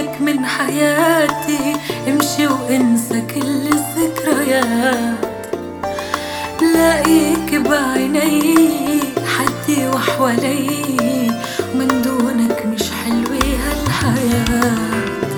دونك من حياتي، امشي وانسى كل الذكريات. لاقيك بعيني حدي وحوالي، ومن دونك مش حلوة هالحياة.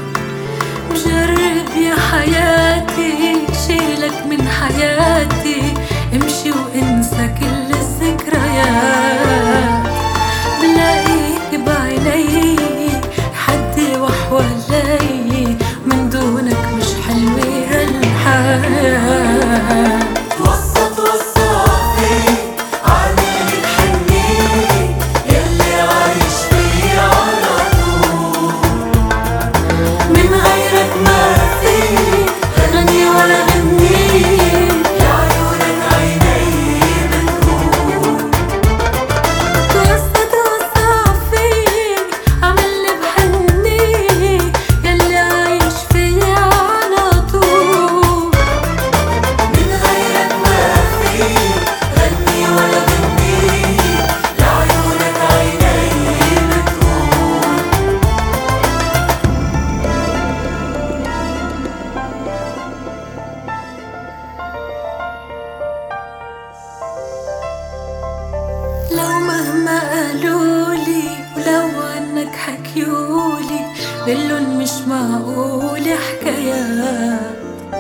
جرب يا حياتي شيلك من حياتي، امشي وانسى كل الذكريات. بلاقيك بعيني حدي وحوالي، من دونك مش حلوة هالحياة. لو مهما قالولي ولو عنك حكيولي، بقلن مش معقول حكايات.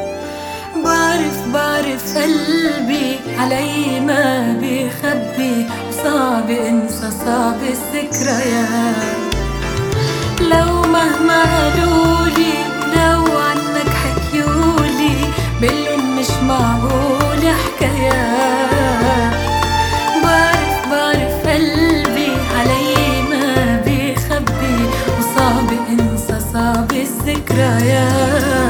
بعرف قلبي علي ما بيخبي، وصعب انسى صعب الذكريات. لو مهما قالولي ولو عنك حكيولي، بقلن مش معقول حكايات. بعرف قلبي علي ما بيخبي، وصعب انسى صعب الذكريات.